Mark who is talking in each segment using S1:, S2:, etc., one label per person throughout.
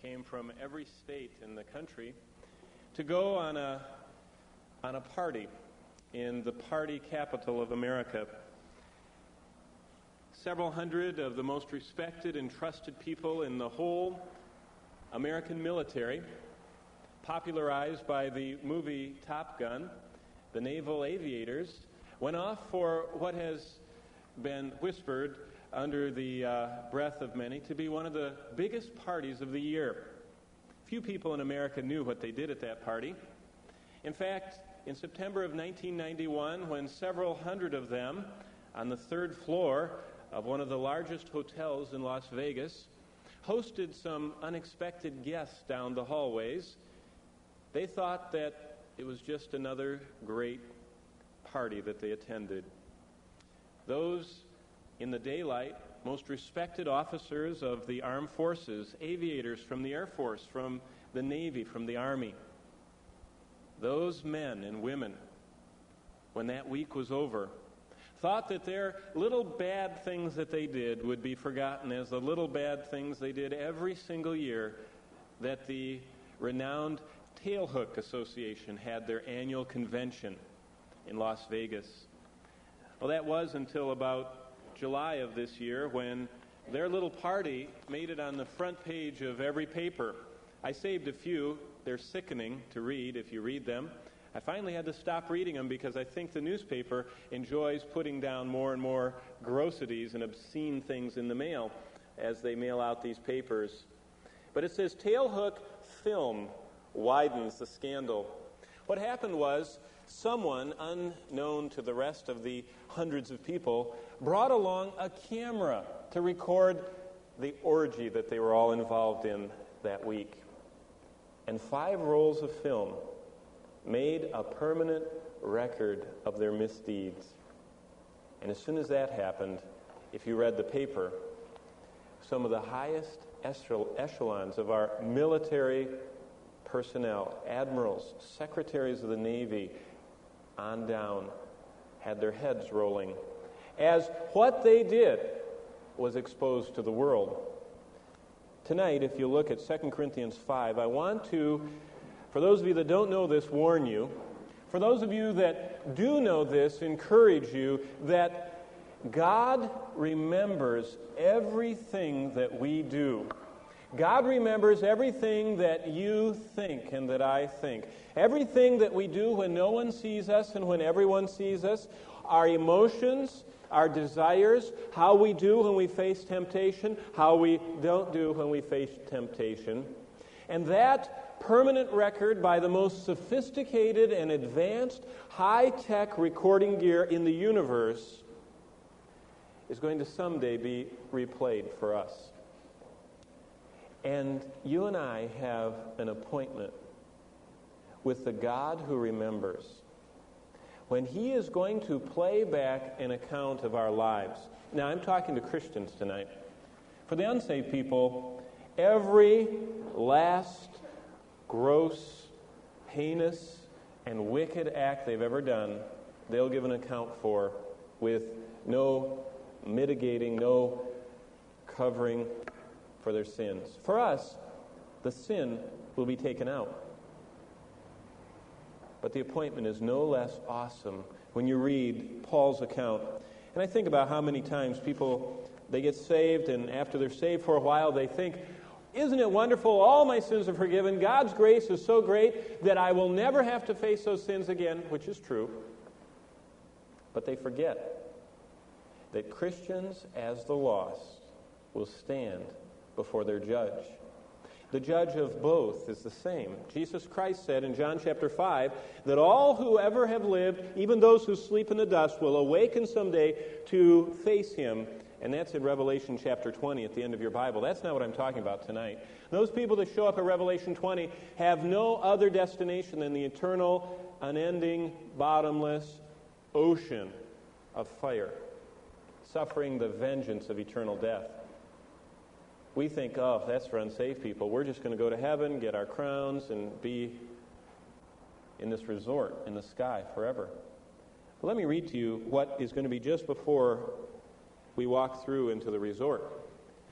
S1: came from every state in the country to go on a party in the party capital of America. Several hundred of the most respected and trusted people in the whole American military, popularized by the movie Top Gun, the naval aviators, went off for what has been whispered under the breath of many to be one of the biggest parties of the year. Few people in America knew what they did at that party. In fact, in September of 1991, when several hundred of them on the third floor of one of the largest hotels in Las Vegas hosted some unexpected guests down the hallways, they thought that it was just another great party that they attended. Those in the daylight, most respected officers of the armed forces, aviators from the Air Force, from the Navy, from the Army, those men and women, when that week was over, thought that their little bad things that they did would be forgotten as the little bad things they did every single year that the renowned Tailhook Association had their annual convention in Las Vegas. Well, that was until about July of this year when their little party made it on the front page of every paper. I saved a few. They're sickening to read if you read them. I finally had to stop reading them because I think the newspaper enjoys putting down more and more grossities and obscene things in the mail as they mail out these papers. But it says, Tailhook Film widens the scandal. What happened was someone, unknown to the rest of the hundreds of people, brought along a camera to record the orgy that they were all involved in that week. And 5 rolls of film made a permanent record of their misdeeds. And as soon as that happened, if you read the paper, some of the highest echelons of our military personnel, admirals, secretaries of the Navy, on down, had their heads rolling, as what they did was exposed to the world. Tonight, if you look at 2 Corinthians 5, I want to, for those of you that don't know this, warn you. For those of you that do know this, encourage you that God remembers everything that we do. God remembers everything that you think and that I think. Everything that we do when no one sees us and when everyone sees us. Our emotions, our desires, how we do when we face temptation, how we don't do when we face temptation. And that permanent record by the most sophisticated and advanced high-tech recording gear in the universe is going to someday be replayed for us. And you and I have an appointment with the God who remembers, when He is going to play back an account of our lives. Now, I'm talking to Christians tonight. For the unsaved people, every last gross, heinous, and wicked act they've ever done, they'll give an account for with no mitigating, no covering for their sins. For us, the sin will be taken out. But the appointment is no less awesome when you read Paul's account. And I think about how many times people, they get saved, and after they're saved for a while, they think, isn't it wonderful? All my sins are forgiven. God's grace is so great that I will never have to face those sins again, which is true. But they forget that Christians, as the lost, will stand before their judge. The judge of both is the same. Jesus Christ said in John chapter 5 that all who ever have lived, even those who sleep in the dust, will awaken someday to face Him. And that's in Revelation chapter 20 at the end of your Bible. That's not what I'm talking about tonight. Those people that show up at Revelation 20 have no other destination than the eternal, unending, bottomless ocean of fire, suffering the vengeance of eternal death. We think, oh, that's for unsaved people. We're just going to go to heaven, get our crowns, and be in this resort in the sky forever. But let me read to you what is going to be just before we walk through into the resort.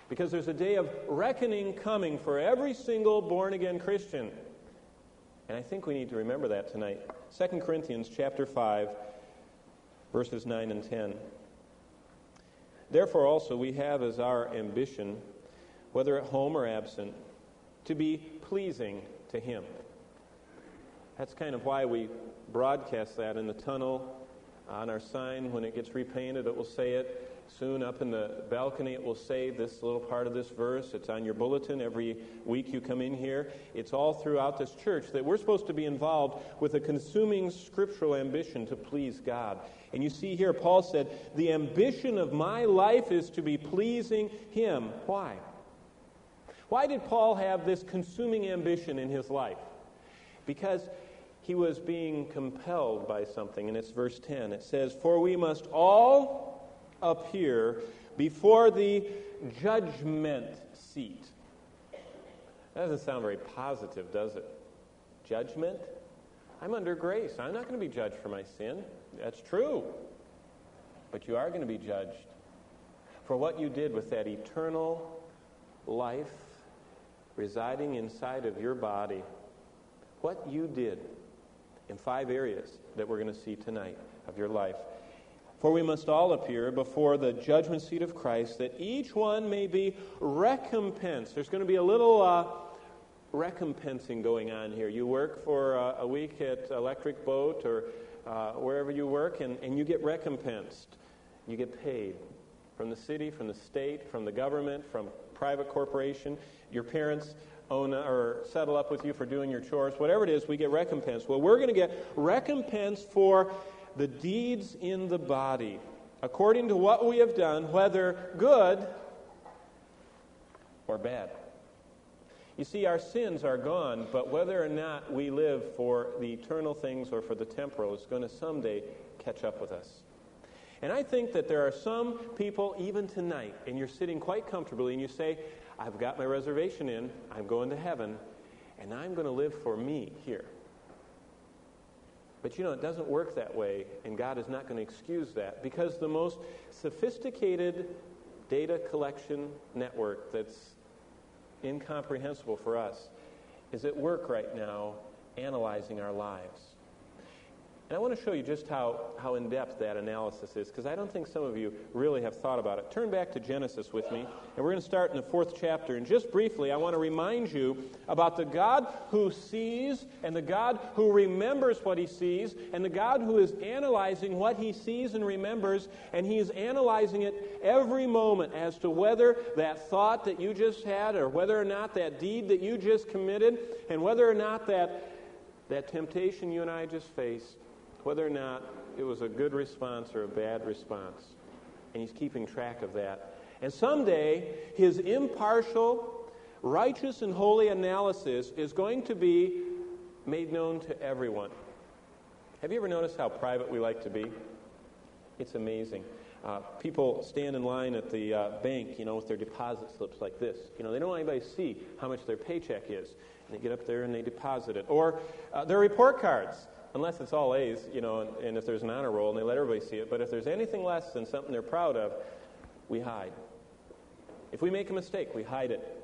S1: Because there's a day of reckoning coming for every single born-again Christian. And I think we need to remember that tonight. 2 Corinthians chapter 5, verses 9 and 10. Therefore also we have as our ambition, whether at home or absent, to be pleasing to Him. That's kind of why we broadcast that in the tunnel. On our sign, when it gets repainted, it will say it. Soon up in the balcony, it will say this little part of this verse. It's on your bulletin every week you come in here. It's all throughout this church that we're supposed to be involved with a consuming scriptural ambition to please God. And you see here, Paul said, the ambition of my life is to be pleasing Him. Why? Why did Paul have this consuming ambition in his life? Because he was being compelled by something, and it's verse 10. It says, for we must all appear before the judgment seat. That doesn't sound very positive, does it? Judgment? I'm under grace. I'm not going to be judged for my sin. That's true. But you are going to be judged for what you did with that eternal life residing inside of your body. What you did in 5 areas that we're going to see tonight of your life. For we must all appear before the judgment seat of Christ, that each one may be recompensed. There's going to be a little recompensing going on here. You work for a week at Electric Boat or wherever you work, and you get recompensed. You get paid from the city, from the state, from the government, from private corporation. Your parents own or settle up with you for doing your chores. Whatever it is, we get recompensed. Well, we're going to get recompense for the deeds in the body, according to what we have done, whether good or bad. You see, our sins are gone, but whether or not we live for the eternal things or for the temporal is going to someday catch up with us. And I think that there are some people, even tonight, and you're sitting quite comfortably, and you say, I've got my reservation in, I'm going to heaven, and I'm going to live for me here. But you know, it doesn't work that way, and God is not going to excuse that, because the most sophisticated data collection network that's incomprehensible for us is at work right now analyzing our lives. And I want to show you just how in-depth that analysis is, because I don't think some of you really have thought about it. Turn back to Genesis with me, and we're going to start in the 4th chapter. And just briefly, I want to remind you about the God who sees, and the God who remembers what He sees, and the God who is analyzing what He sees and remembers, and He is analyzing it every moment as to whether that thought that you just had, or whether or not that deed that you just committed, and whether or not that temptation you and I just faced, whether or not it was a good response or a bad response. And He's keeping track of that. And someday, His impartial, righteous, and holy analysis is going to be made known to everyone. Have you ever noticed how private we like to be? It's amazing. People stand in line at the bank, with their deposit slips like this. They don't want anybody to see how much their paycheck is. And they get up there and they deposit it. Or their report cards. Unless it's all A's, and if there's an honor roll and they let everybody see it. But if there's anything less than something they're proud of, we hide. If we make a mistake, we hide it.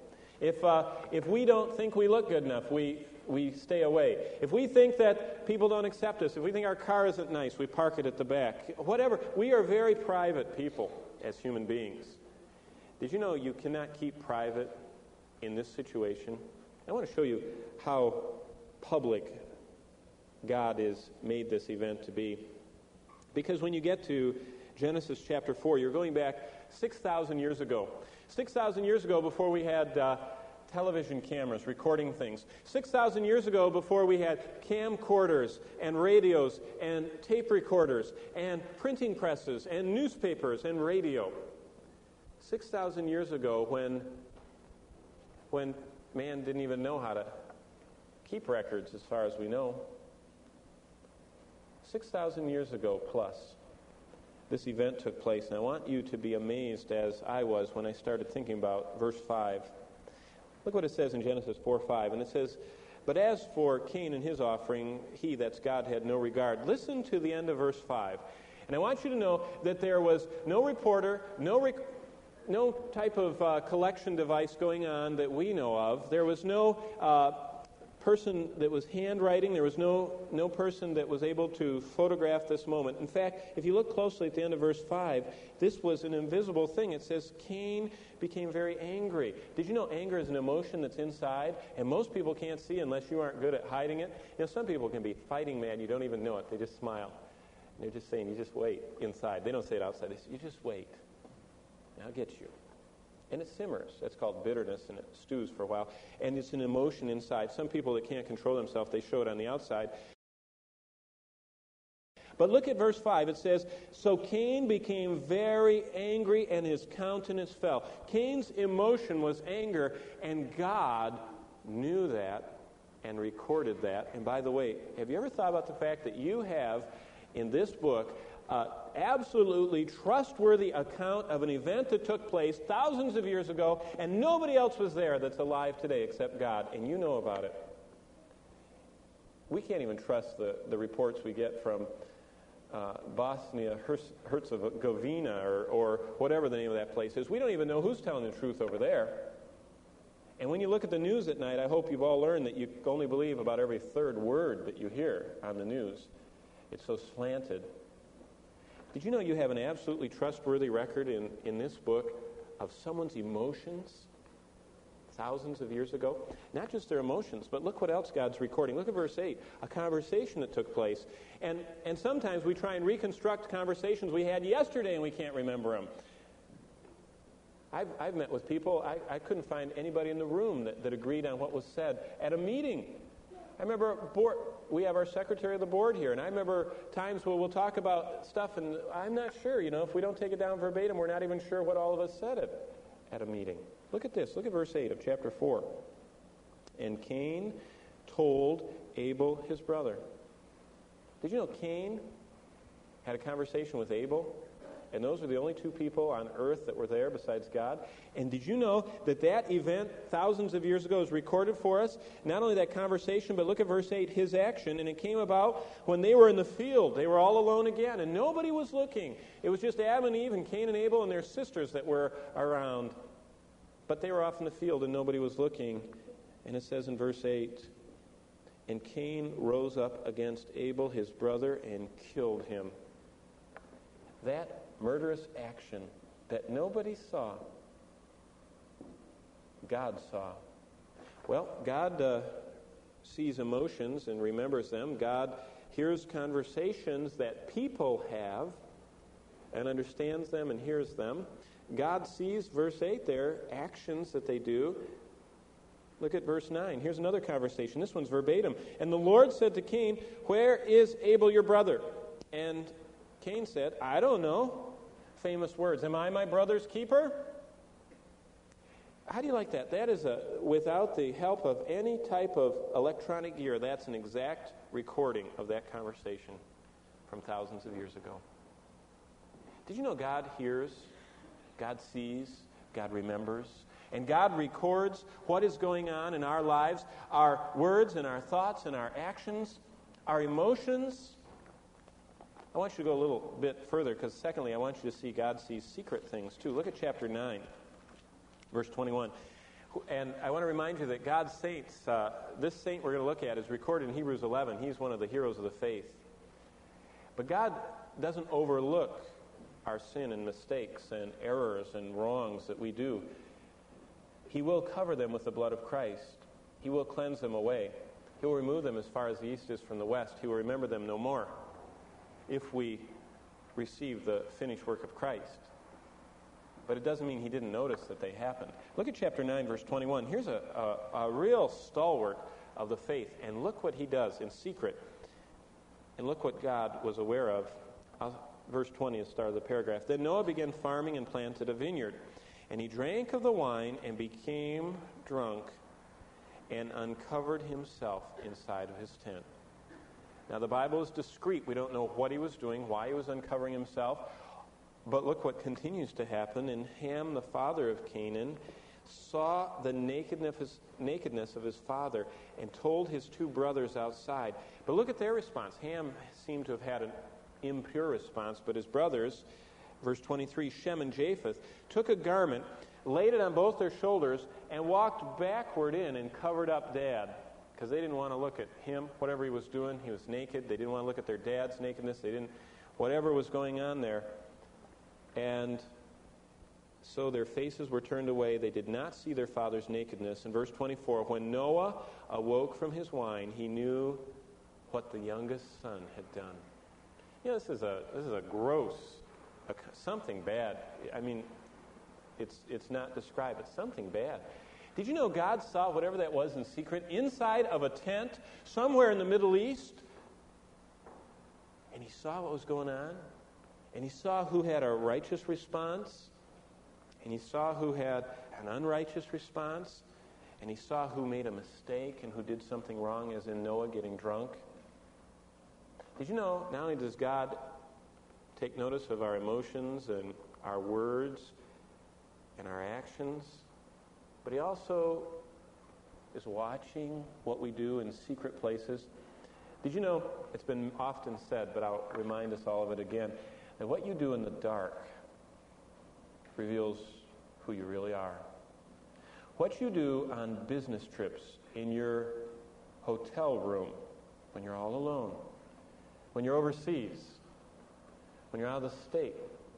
S1: If we don't think we look good enough, we stay away. If we think that people don't accept us, if we think our car isn't nice, we park it at the back. Whatever. We are very private people as human beings. Did you know you cannot keep private in this situation? I want to show you how public God has made this event to be. Because when you get to Genesis chapter 4, you're going back 6,000 years ago. 6,000 years ago, before we had television cameras recording things. 6,000 years ago, before we had camcorders and radios and tape recorders and printing presses and newspapers and radio. 6,000 years ago, when man didn't even know how to keep records as far as we know. 6,000 years ago plus, this event took place, and I want you to be amazed as I was when I started thinking about verse 5. Look what it says in Genesis 4:5, and it says, but as for Cain and his offering, he, that's God, had no regard. Listen to the end of verse 5. And I want you to know that there was no reporter, no no type of collection device going on that we know of. There was no person that was handwriting. There was no person that was able to photograph this moment. In fact, if you look closely at the end of verse 5, this was an invisible thing. It says, Cain became very angry. Did you know anger is an emotion that's inside? And most people can't see unless you aren't good at hiding it. You know, some people can be fighting mad. You don't even know it. They just smile. And they're just saying, you just wait inside. They don't say it outside. They say, you just wait. I'll get you. And it simmers. That's called bitterness, and it stews for a while. And it's an emotion inside. Some people that can't control themselves, they show it on the outside. But look at verse 5. It says, so Cain became very angry, and his countenance fell. Cain's emotion was anger, and God knew that and recorded that. And by the way, have you ever thought about the fact that you have in this book absolutely trustworthy account of an event that took place thousands of years ago, and nobody else was there that's alive today except God, and you know about it? We can't even trust the reports we get from Bosnia-Herzegovina or whatever the name of that place is. We don't even know who's telling the truth over there. And when you look at the news at night, I hope you've all learned that you only believe about every third word that you hear on the news. It's so slanted. Did you know you have an absolutely trustworthy record in this book of someone's emotions thousands of years ago? Not just their emotions, but look what else God's recording. Look at verse 8, a conversation that took place. And sometimes we try and reconstruct conversations we had yesterday and we can't remember them. I've met with people, I couldn't find anybody in the room that agreed on what was said at a meeting. I remember we have our secretary of the board here, and I remember times where we'll talk about stuff, and I'm not sure, if we don't take it down verbatim, we're not even sure what all of us said at a meeting. Look at this. Look at verse 8 of chapter 4. And Cain told Abel his brother. Did you know Cain had a conversation with Abel? And those were the only two people on earth that were there besides God. And did you know that event thousands of years ago is recorded for us? Not only that conversation, but look at verse 8, his action. And it came about when they were in the field. They were all alone again, and nobody was looking. It was just Adam and Eve and Cain and Abel and their sisters that were around. But they were off in the field, and nobody was looking. And it says in verse 8, and Cain rose up against Abel, his brother, and killed him. That murderous action that nobody saw, God saw. Well, God sees emotions and remembers them. God hears conversations that people have and understands them and hears them. God sees, verse 8 there, actions that they do. Look at verse 9. Here's another conversation. This one's verbatim. And the Lord said to Cain, where is Abel your brother? And Cain said, I don't know. Famous words. Am I my brother's keeper? How do you like that? That is without the help of any type of electronic gear, that's an exact recording of that conversation from thousands of years ago. Did you know God hears, God sees, God remembers, and God records what is going on in our lives, our words and our thoughts and our actions, our emotions? I want you to go a little bit further because, secondly, I want you to see God sees secret things, too. Look at chapter 9, verse 21. And I want to remind you that God's saints, this saint we're going to look at is recorded in Hebrews 11. He's one of the heroes of the faith. But God doesn't overlook our sin and mistakes and errors and wrongs that we do. He will cover them with the blood of Christ. He will cleanse them away. He will remove them as far as the east is from the west. He will remember them no more if we receive the finished work of Christ. But it doesn't mean he didn't notice that they happened. Look at chapter 9, verse 21. Here's a real stalwart of the faith. And look what he does in secret. And look what God was aware of. Verse 20 is the start of the paragraph. Then Noah began farming and planted a vineyard. And he drank of the wine and became drunk and uncovered himself inside of his tent. Now, the Bible is discreet. We don't know what he was doing, why he was uncovering himself. But look what continues to happen. And Ham, the father of Canaan, saw the nakedness of his father and told his two brothers outside. But look at their response. Ham seemed to have had an impure response, but his brothers Verse 23, Shem and Japheth took a garment, laid it on both their shoulders, and walked backward in and covered up Dad. Because they didn't want to look at him, whatever he was doing. He was naked. They didn't want to look at their dad's nakedness. Whatever was going on there. And so their faces were turned away. They did not see their father's nakedness. In verse 24, when Noah awoke from his wine, he knew what the youngest son had done. You know, this is a gross, something bad. I mean, it's not described. It's something bad. Did you know God saw whatever that was in secret inside of a tent somewhere in the Middle East? And he saw what was going on. And he saw who had a righteous response. And he saw who had an unrighteous response. And he saw who made a mistake and who did something wrong, as in Noah getting drunk. Did you know not only does God take notice of our emotions and our words and our actions, but he also is watching what we do in secret places. Did you know, it's been often said, but I'll remind us all of it again, that what you do in the dark reveals who you really are. What you do on business trips, in your hotel room, when you're all alone, when you're overseas, when you're out of the state,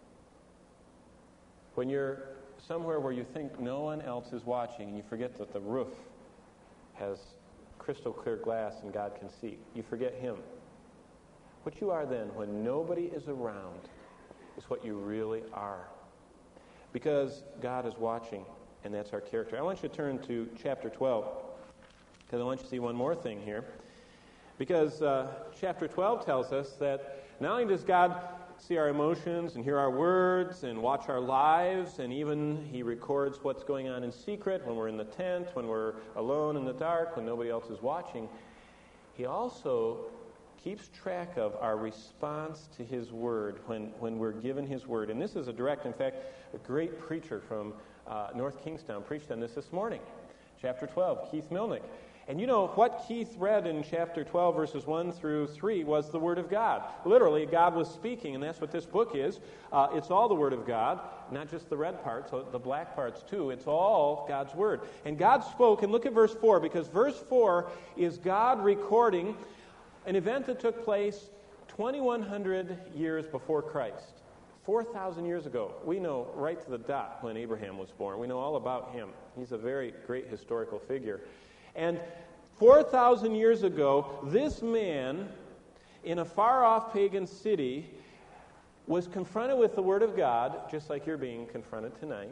S1: when you're somewhere where you think no one else is watching and you forget that the roof has crystal clear glass and God can see. You forget him. What you are then when nobody is around is what you really are. Because God is watching, and that's our character. I want you to turn to chapter 12, because I want you to see one more thing here. Because chapter 12 tells us that not only does God see our emotions and hear our words and watch our lives, and even he records what's going on in secret when we're in the tent, when we're alone in the dark, when nobody else is watching, he also keeps track of our response to his word when we're given his word. And this is a direct, in fact, a great preacher from North Kingstown preached on this morning. Chapter 12, Keith Milnick. And you know, what Keith read in chapter 12, verses 1 through 3, was the Word of God. Literally, God was speaking, and that's what this book is. It's all the Word of God, not just the red parts, the black parts too. It's all God's Word. And God spoke, and look at verse 4, because verse 4 is God recording an event that took place 2,100 years before Christ. 4,000 years ago. We know right to the dot when Abraham was born. We know all about him. He's a very great historical figure. And 4,000 years ago, this man in a far-off pagan city was confronted with the Word of God, just like you're being confronted tonight.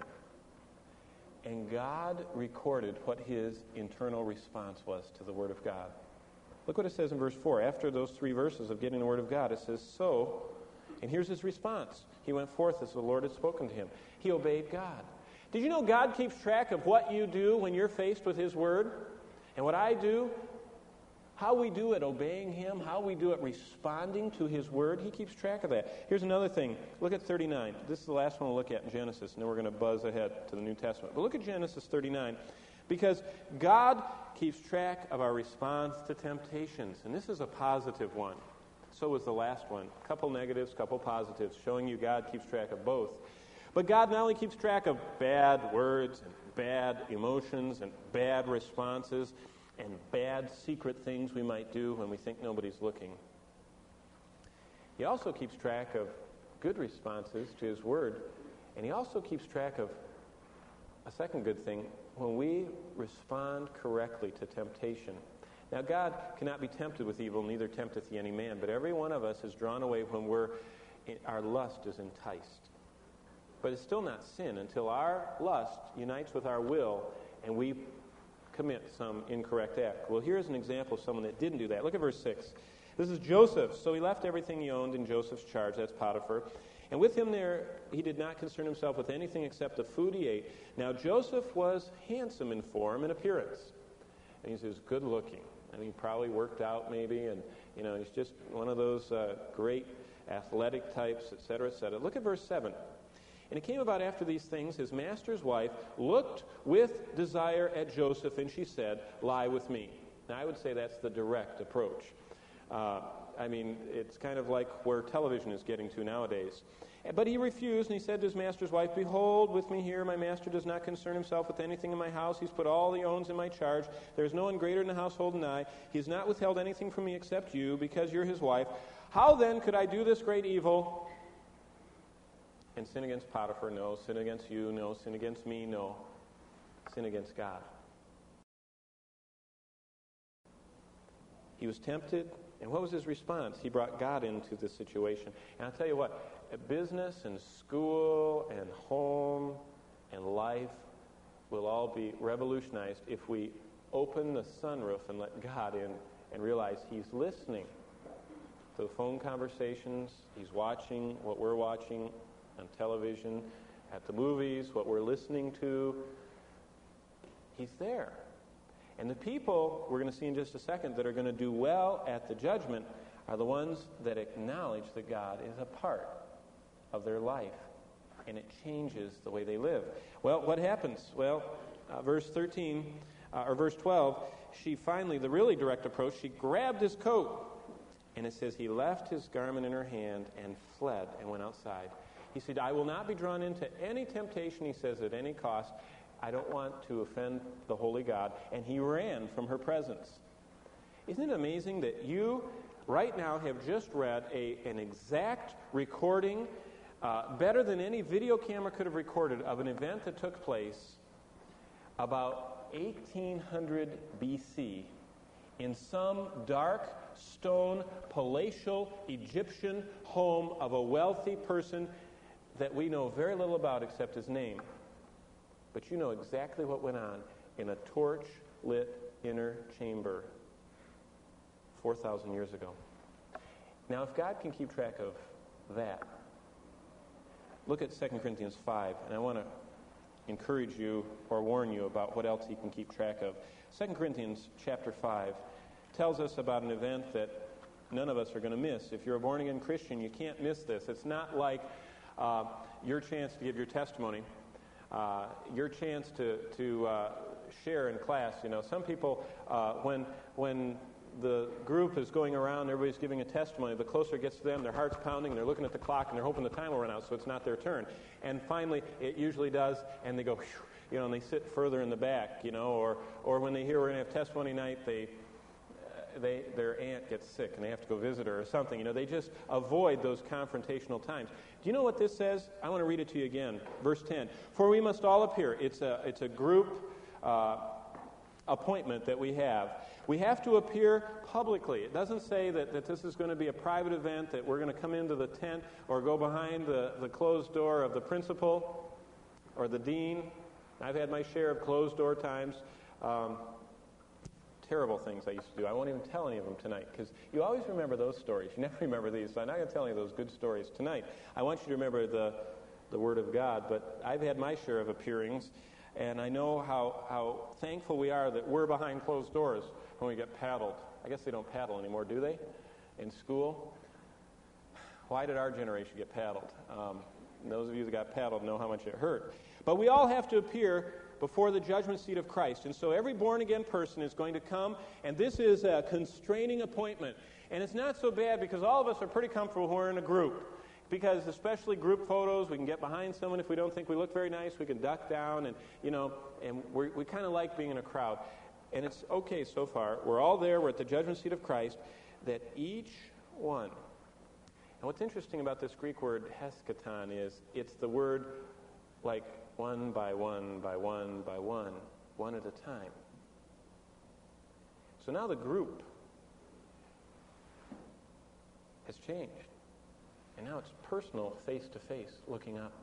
S1: And God recorded what his internal response was to the Word of God. Look what it says in verse 4. After those 3 verses of getting the Word of God, it says, so, and here's his response. He went forth as the Lord had spoken to him. He obeyed God. Did you know God keeps track of what you do when you're faced with his Word? And what I do, how we do it obeying him, how we do it responding to his word, he keeps track of that. Here's another thing. Look at 39. This is the last one we'll look at in Genesis, and then we're going to buzz ahead to the New Testament. But look at Genesis 39, because God keeps track of our response to temptations. And this is a positive one. So was the last one. Couple negatives, couple positives, showing you God keeps track of both. But God not only keeps track of bad words and bad emotions and bad responses and bad secret things we might do when we think nobody's looking. He also keeps track of good responses to his word, and he also keeps track of a second good thing, when we respond correctly to temptation. Now, God cannot be tempted with evil, neither tempteth he any man, but every one of us is drawn away when our lust is enticed. But it's still not sin until our lust unites with our will and we commit some incorrect act. Well, here's an example of someone that didn't do that. Look at verse 6. This is Joseph. So he left everything he owned in Joseph's charge. That's Potiphar. And with him there, he did not concern himself with anything except the food he ate. Now, Joseph was handsome in form and appearance. And he was good looking. And he probably worked out maybe. And, he's just one of those great athletic types, et cetera, et cetera. Look at verse 7. And it came about after these things, his master's wife looked with desire at Joseph, and she said, lie with me. Now, I would say that's the direct approach. It's kind of like where television is getting to nowadays. But he refused, and he said to his master's wife, "Behold, with me here, my master does not concern himself with anything in my house. He's put all he owns in my charge. There is no one greater in the household than I. He has not withheld anything from me except you, because you're his wife. How then could I do this great evil and sin against Potiphar? No. Sin against you? No. Sin against me? No. Sin against God." He was tempted, and what was his response? He brought God into this situation. And I'll tell you what, business and school and home and life will all be revolutionized if we open the sunroof and let God in and realize He's listening to the phone conversations. He's watching what we're watching on television, at the movies, what we're listening to. He's there. And the people, we're going to see in just a second, that are going to do well at the judgment are the ones that acknowledge that God is a part of their life, and it changes the way they live. Well, what happens? Well, verse 12, she finally, the really direct approach, she grabbed his coat, and it says he left his garment in her hand and fled and went outside. He said, "I will not be drawn into any temptation," he says, "at any cost. I don't want to offend the holy God." And he ran from her presence. Isn't it amazing that you right now have just read an exact recording, better than any video camera could have recorded, of an event that took place about 1800 BC in some dark stone palatial Egyptian home of a wealthy person that we know very little about except his name. But you know exactly what went on in a torch-lit inner chamber 4,000 years ago. Now, if God can keep track of that, look at 2 Corinthians 5, and I want to encourage you or warn you about what else He can keep track of. 2 Corinthians chapter 5 tells us about an event that none of us are going to miss. If you're a born-again Christian, you can't miss this. It's not like your chance to give your testimony. Your chance to share in class. You know, some people, when the group is going around, everybody's giving a testimony, the closer it gets to them, their heart's pounding, they're looking at the clock, and they're hoping the time will run out so it's not their turn. And finally, it usually does, and they go, whew, you know, and they sit further in the back, you know, or when they hear we're going to have testimony night, their aunt gets sick and they have to go visit her or something. You know, they just avoid those confrontational times. Do you know what this says? I want to read it to you again. Verse 10. "For we must all appear." It's a group appointment that we have. We have to appear publicly. It doesn't say that this is going to be a private event, that we're going to come into the tent or go behind the closed door of the principal or the dean. I've had my share of closed door times. Terrible things I used to do. I won't even tell any of them tonight, because you always remember those stories. You never remember these, so I'm not going to tell any of those good stories tonight. I want you to remember the Word of God, but I've had my share of appearings, and I know how thankful we are that we're behind closed doors when we get paddled. I guess they don't paddle anymore, do they, in school? Why did our generation get paddled? Those of you that got paddled know how much it hurt. But we all have to appear before the judgment seat of Christ. And so every born-again person is going to come, and this is a constraining appointment. And it's not so bad, because all of us are pretty comfortable when we're in a group. Because especially group photos, we can get behind someone if we don't think we look very nice. We can duck down, and, you know, and we kind of like being in a crowd. And it's okay so far. We're all there. We're at the judgment seat of Christ, that each one. And what's interesting about this Greek word heskaton is it's the word like one by one by one by one at a time. So now the group has changed. And now it's personal, face-to-face, looking up.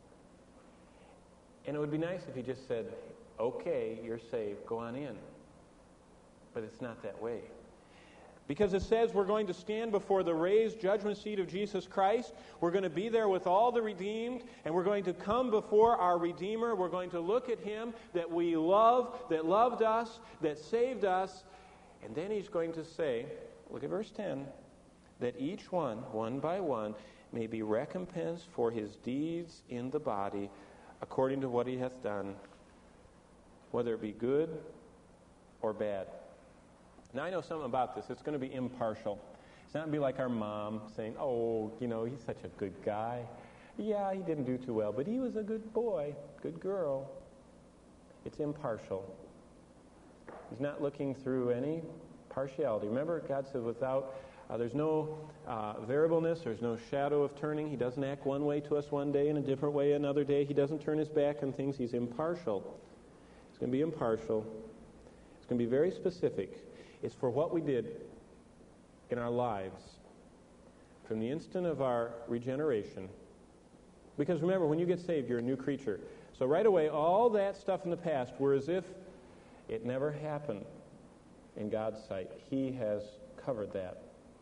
S1: And it would be nice if he just said, okay, you're saved, go on in. But it's not that way. Because it says we're going to stand before the raised judgment seat of Jesus Christ. We're going to be there with all the redeemed, and we're going to come before our Redeemer. We're going to look at Him that we love, that loved us, that saved us. And then He's going to say, look at verse 10, that each one by one, may be recompensed for his deeds in the body, according to what he hath done, whether it be good or bad. Now, I know something about this. It's going to be impartial. It's not going to be like our mom saying, oh, you know, he's such a good guy. Yeah, he didn't do too well, but he was a good boy, good girl. It's impartial. He's not looking through any partiality. Remember, God said there's no variableness, there's no shadow of turning. He doesn't act one way to us one day and a different way another day. He doesn't turn his back on things. He's impartial. He's going to be impartial. It's going to be very specific. It's for what we did in our lives from the instant of our regeneration. Because remember, when you get saved, you're a new creature. So right away, all that stuff in the past were as if it never happened in God's sight. He has covered that.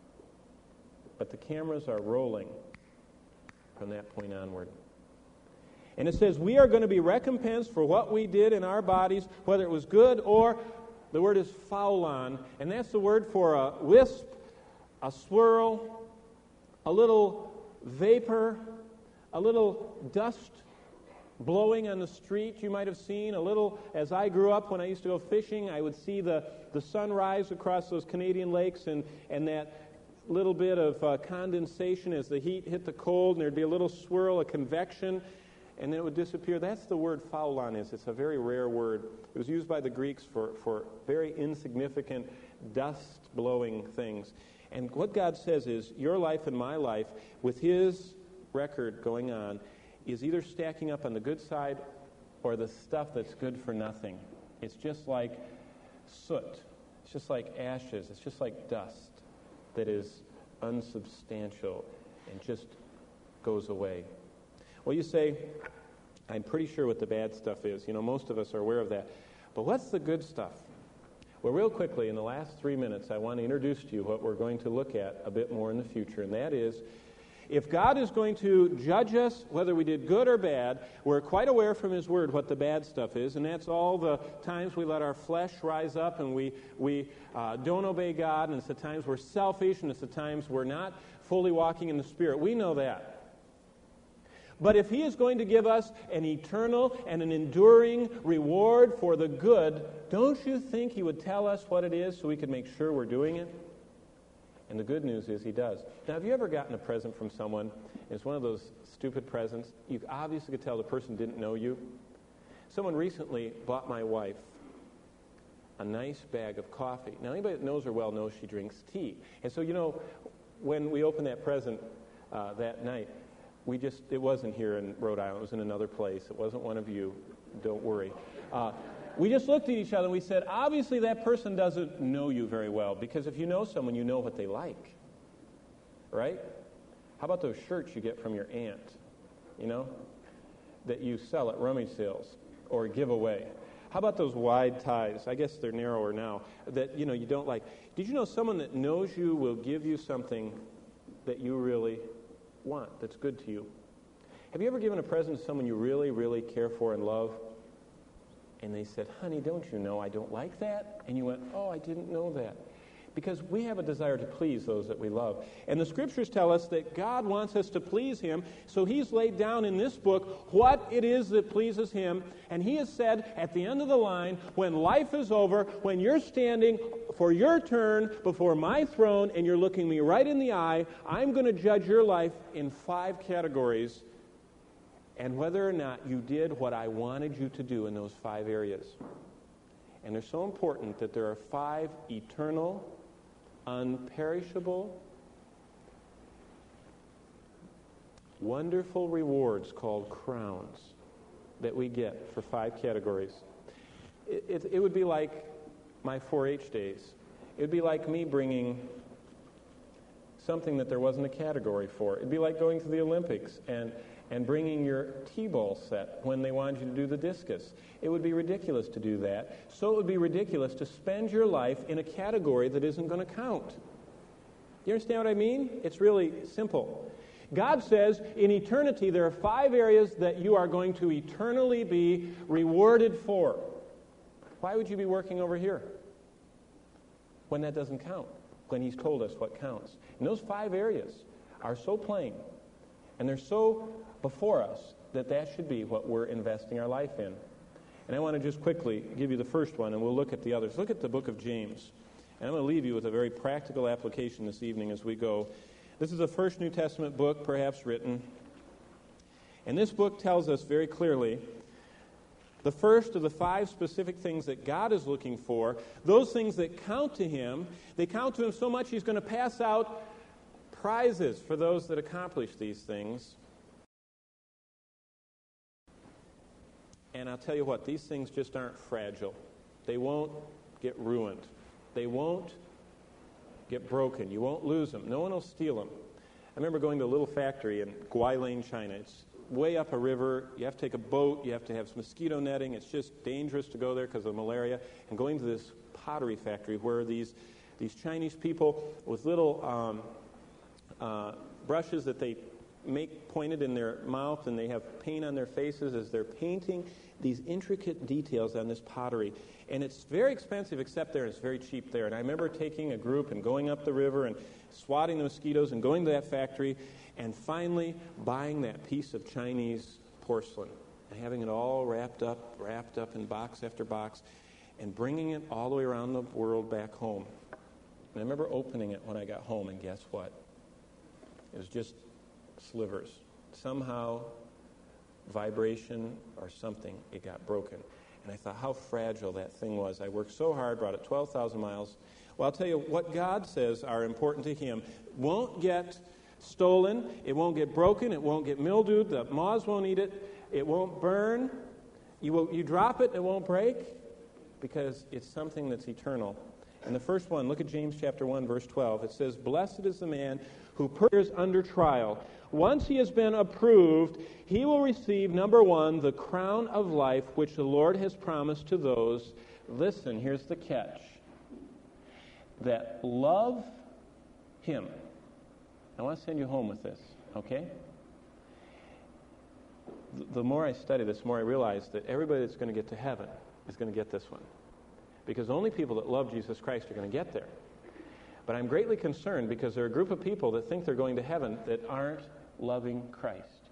S1: But the cameras are rolling from that point onward. And it says, we are going to be recompensed for what we did in our bodies, whether it was good or, the word is phaulon, and that's the word for a wisp, a swirl, a little vapor, a little dust blowing on the street you might have seen, a little, as I grew up when I used to go fishing, I would see the sun rise across those Canadian lakes and that little bit of condensation as the heat hit the cold, and there'd be a little swirl, a convection, and then it would disappear. That's the word phaulon is. It's a very rare word. It was used by the Greeks for very insignificant dust-blowing things. And what God says is, your life and my life, with His record going on, is either stacking up on the good side or the stuff that's good for nothing. It's just like soot. It's just like ashes. It's just like dust that is unsubstantial and just goes away. Well, you say, I'm pretty sure what the bad stuff is. Most of us are aware of that. But what's the good stuff? Well, real quickly, in the last 3 minutes, I want to introduce to you what we're going to look at a bit more in the future, and that is, if God is going to judge us, whether we did good or bad, we're quite aware from His Word what the bad stuff is, and that's all the times we let our flesh rise up and we don't obey God, and it's the times we're selfish, and it's the times we're not fully walking in the Spirit. We know that. But if He is going to give us an eternal and an enduring reward for the good, don't you think He would tell us what it is so we could make sure we're doing it? And the good news is He does. Now, have you ever gotten a present from someone? It's one of those stupid presents. You obviously could tell the person didn't know you. Someone recently bought my wife a nice bag of coffee. Now, anybody that knows her well knows she drinks tea. And so, when we opened that present that night, it wasn't here in Rhode Island. It was in another place. It wasn't one of you. Don't worry. We just looked at each other and we said, obviously that person doesn't know you very well, because if you know someone, you know what they like, right? How about those shirts you get from your aunt, that you sell at rummage sales or give away? How about those wide ties? I guess they're narrower now, that, you don't like. Did you know someone that knows you will give you something that you really want, that's good to you? Have you ever given a present to someone you really, really care for and love? And they said, honey, don't you know I don't like that? And you went, oh, I didn't know that. Because we have a desire to please those that we love. And the Scriptures tell us that God wants us to please Him, so He's laid down in this book what it is that pleases Him. And He has said at the end of the line, when life is over, when you're standing for your turn before my throne and you're looking me right in the eye, I'm going to judge your life in 5 categories, and whether or not you did what I wanted you to do in those 5 areas. And they're so important that there are 5 eternal, unperishable, wonderful rewards called crowns that we get for 5 categories. It would be like my 4-H days. It would be like me bringing something that there wasn't a category for. It'd be like going to the Olympics and bringing your T-ball set when they wanted you to do the discus. It would be ridiculous to do that. So it would be ridiculous to spend your life in a category that isn't going to count. You understand what I mean? It's really simple. God says in eternity there are 5 areas that you are going to eternally be rewarded for. Why would you be working over here when that doesn't count, when He's told us what counts? And those 5 areas are so plain, and they're so before us that should be what we're investing our life in. And I want to just quickly give you the first one, and we'll look at the others. Look at the book of James. And I'm going to leave you with a very practical application this evening as we go. This is the first New Testament book perhaps written. And this book tells us very clearly the first of the 5 specific things that God is looking for, those things that count to Him. They count to Him so much He's going to pass out prizes for those that accomplish these things. And I'll tell you what, these things just aren't fragile. They won't get ruined. They won't get broken. You won't lose them. No one will steal them. I remember going to a little factory in Guilin, China. It's way up a river. You have to take a boat. You have to have mosquito netting. It's just dangerous to go there because of malaria. And going to this pottery factory where these Chinese people with little brushes that they make pointed in their mouth, and they have paint on their faces as they're painting these intricate details on this pottery. And it's very expensive except there. It's very cheap there. And I remember taking a group and going up the river and swatting the mosquitoes and going to that factory and finally buying that piece of Chinese porcelain and having it all wrapped up in box after box and bringing it all the way around the world back home. And I remember opening it when I got home, and guess what? It was just slivers. Somehow, vibration or something, it got broken. And I thought how fragile that thing was. I worked so hard, brought it 12,000 miles. Well, I'll tell you, what God says are important to Him won't get stolen, it won't get broken, it won't get mildewed, the moths won't eat it, it won't burn. You drop it, it won't break, because it's something that's eternal. And the first one, look at James chapter 1, verse 12. It says, "Blessed is the man who perseveres under trial. Once he has been approved, he will receive, number 1, the crown of life which the Lord has promised to those," listen, here's the catch, "that love Him." I want to send you home with this, okay? The more I study this, the more I realize that everybody that's going to get to heaven is going to get this one. Because only people that love Jesus Christ are going to get there. But I'm greatly concerned because there are a group of people that think they're going to heaven that aren't loving Christ.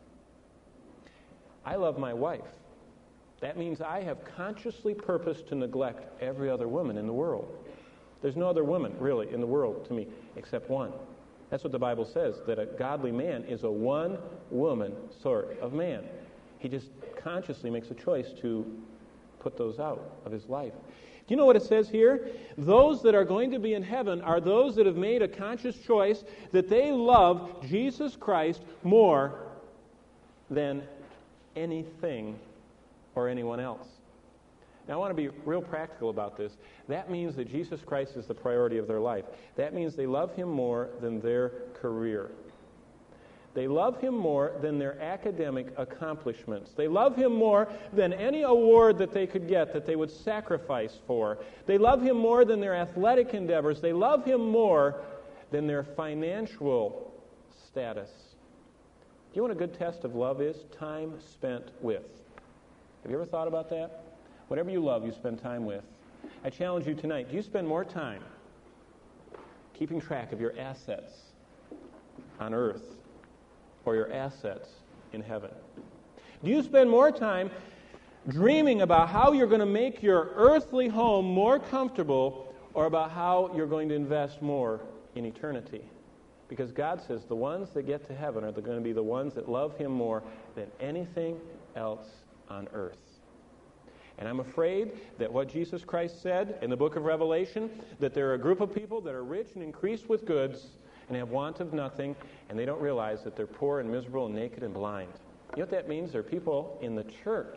S1: I love my wife. That means I have consciously purposed to neglect every other woman in the world. There's no other woman, really, in the world to me except one. That's what the Bible says, that a godly man is a one-woman sort of man. He just consciously makes a choice to put those out of his life. Do you know what it says here? Those that are going to be in heaven are those that have made a conscious choice that they love Jesus Christ more than anything or anyone else. Now, I want to be real practical about this. That means that Jesus Christ is the priority of their life. That means they love Him more than their career. They love Him more than their academic accomplishments. They love Him more than any award that they could get that they would sacrifice for. They love Him more than their athletic endeavors. They love Him more than their financial status. Do you know what a good test of love is? Time spent with. Have you ever thought about that? Whatever you love, you spend time with. I challenge you tonight, do you spend more time keeping track of your assets on earth or your assets in heaven? Do you spend more time dreaming about how you're going to make your earthly home more comfortable or about how you're going to invest more in eternity? Because God says the ones that get to heaven are going to be the ones that love Him more than anything else on earth. And I'm afraid that what Jesus Christ said in the book of Revelation, that there are a group of people that are rich and increased with goods and have want of nothing, and they don't realize that they're poor and miserable and naked and blind. You know what that means? There are people in the church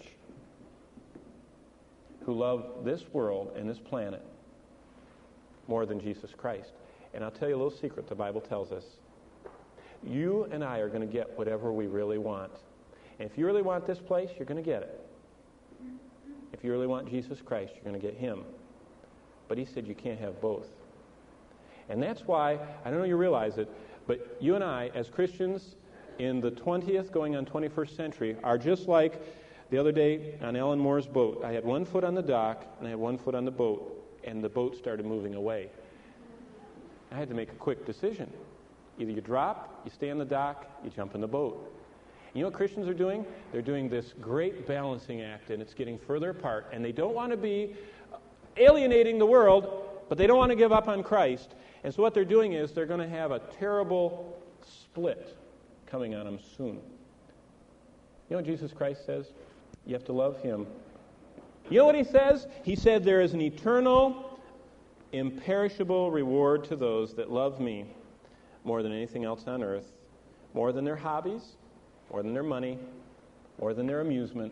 S1: who love this world and this planet more than Jesus Christ. And I'll tell you a little secret the Bible tells us. You and I are going to get whatever we really want. And if you really want this place, you're going to get it. If you really want Jesus Christ, you're going to get Him. But He said you can't have both. And that's why, I don't know you realize it, but you and I, as Christians in the 20th going on 21st century, are just like the other day on Alan Moore's boat. I had one foot on the dock, and I had one foot on the boat, and the boat started moving away. I had to make a quick decision. Either you drop, you stay on the dock, you jump in the boat. You know what Christians are doing? They're doing this great balancing act, and it's getting further apart. And they don't want to be alienating the world, but they don't want to give up on Christ. And so what they're doing is they're going to have a terrible split coming on them soon. You know what Jesus Christ says? You have to love him. You know what he says? He said there is an eternal, imperishable reward to those that love me more than anything else on earth, more than their hobbies, more than their money, more than their amusement.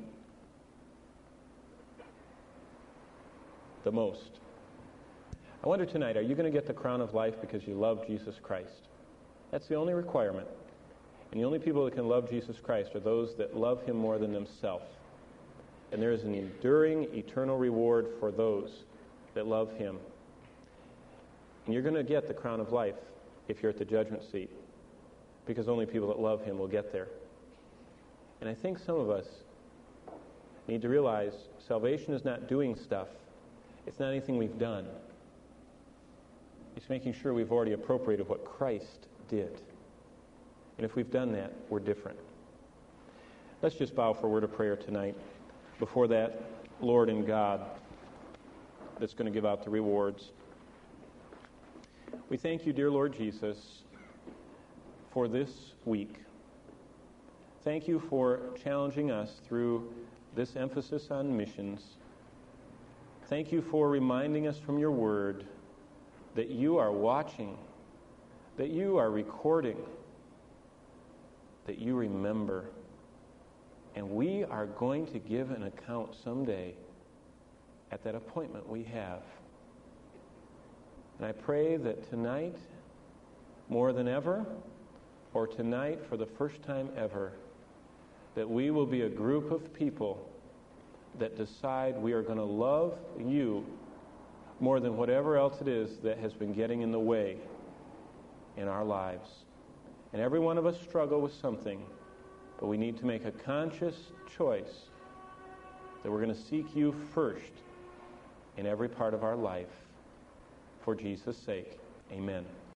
S1: The most. I wonder tonight, are you going to get the crown of life because you love Jesus Christ? That's the only requirement. And the only people that can love Jesus Christ are those that love him more than themselves. And there is an enduring, eternal reward for those that love him. And you're going to get the crown of life if you're at the judgment seat, because only people that love him will get there. And I think some of us need to realize salvation is not doing stuff. It's not anything we've done. It's making sure we've already appropriated what Christ did. And if we've done that, we're different. Let's just bow for a word of prayer tonight. Before that, Lord and God, that's going to give out the rewards. We thank you, dear Lord Jesus, for this week. Thank you for challenging us through this emphasis on missions. Thank you for reminding us from your word that you are watching, that you are recording, that you remember. And we are going to give an account someday at that appointment we have. And I pray that tonight, more than ever, or tonight for the first time ever, that we will be a group of people that decide we are going to love you more than whatever else it is that has been getting in the way in our lives. And every one of us struggle with something, but we need to make a conscious choice that we're going to seek you first in every part of our life. For Jesus' sake, amen.